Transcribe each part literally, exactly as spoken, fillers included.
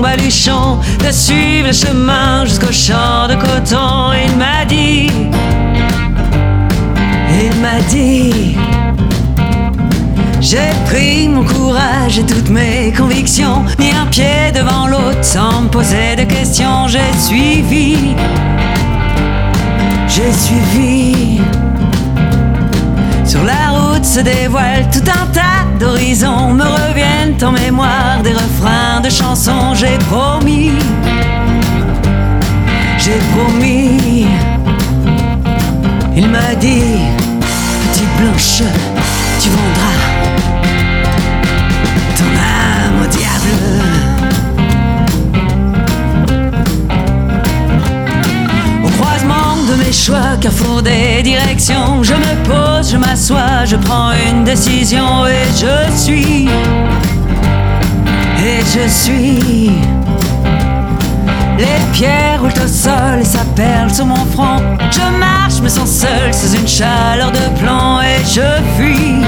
baluchon, de suivre le chemin jusqu'au champ de coton. Il m'a dit, il m'a dit, j'ai pris mon courage et toutes mes convictions, mis un pied devant l'autre sans me poser de questions. J'ai suivi, j'ai suivi. Sur la route se dévoile tout un tas d'horizons, me reviennent en mémoire des refrains de chansons. J'ai promis, j'ai promis. Il m'a dit, petite blanche, tu vendras ton âme au diable. Au croisement de mes choix, carrefour des directions, je me pose, je m'assois, je prends une décision. Et je suis, et je suis. Les pierres roulent au sol et ça perle sur mon front. Je marche, me sens seul sous une chaleur de plomb. Et je fuis,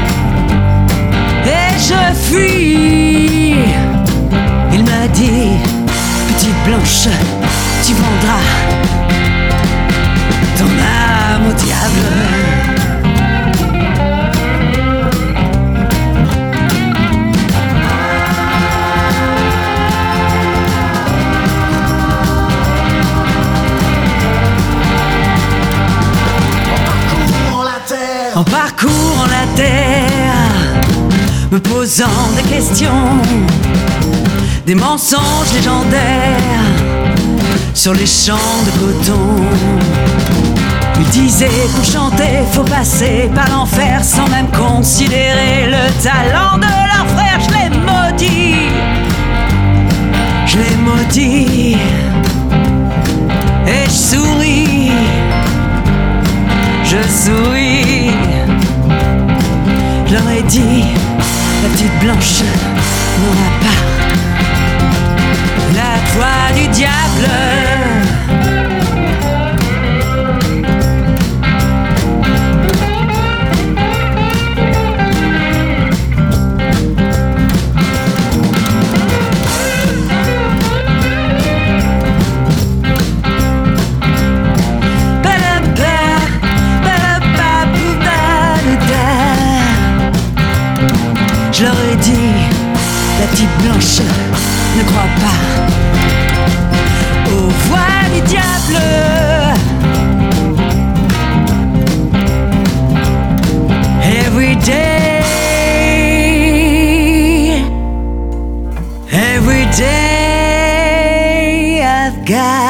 et je fuis. Il m'a dit, petite blanche, tu vendras ton âme au diable. En parcourant la terre, me posant des questions, des mensonges légendaires sur les champs de coton. Ils disaient pour chanter, faut passer par l'enfer sans même considérer le talent de leurs frères. Je les maudis, je les maudis, et je souris, je souris. Je leur ai dit, la petite blanche n'aura pas la voix du diable. Je leur ai dit, la petite blanche ne croit pas aux voix du diable. Every day, every day I've got